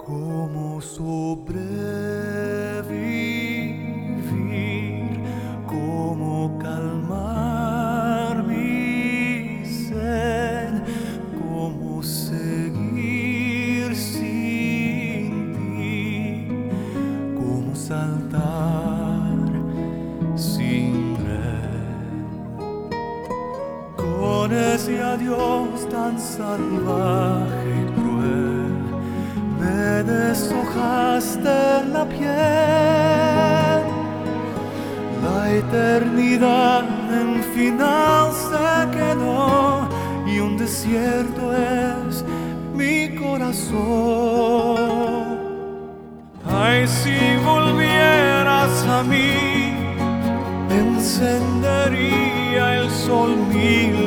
¿Cómo sobrevivir? ¿Cómo calmar mi sed? ¿Cómo seguir sin ti? ¿Cómo saltar sin red? Con ese adiós tan salvaje y cruel me deshojaste la piel. La eternidad en final se quedó y un desierto es mi corazón. Ay, si volvieras a mí, encendería el sol mil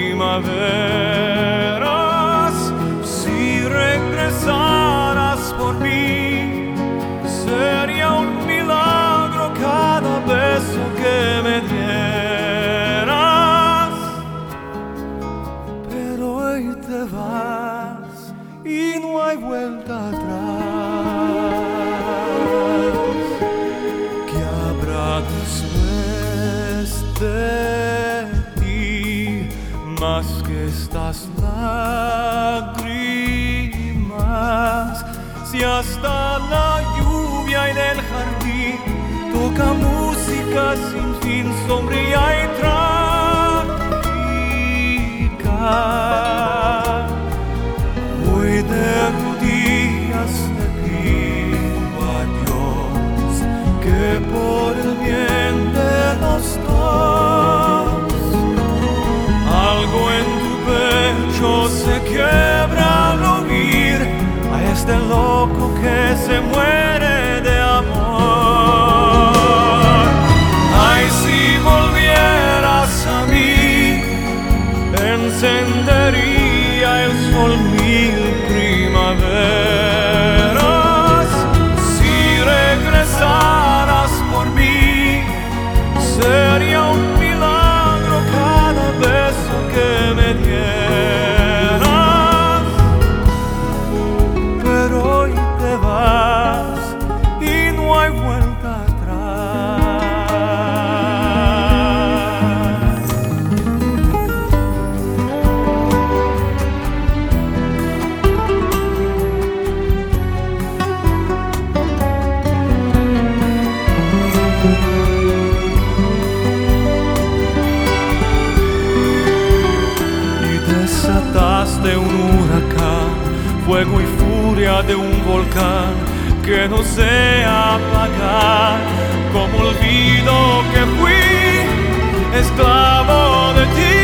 primaveras. Si regresaras por mí, sería un milagro cada beso que me dieras. Pero hoy te vas y no hay vuelta atrás. ¿Qué habrá después de ti más que estas lágrimas? Si hasta la lluvia en el jardín toca música sin fin, sombría y trágica, hoy de rodillas te pido a Dios que por el bien de los dos algo en tu pecho se quiebra al oír a este loco que se muere de amor. Ay, si volvieras a mí, encendería el sol mil primaveras. Si regresaras por mí, sería un milagro cada beso que me dieras. Pero hoy te vas y no hay vuelta atrás. Desataste un huracán, fuego y furia de un volcán que no sé apagar. Como olvido que fui esclavo de ti.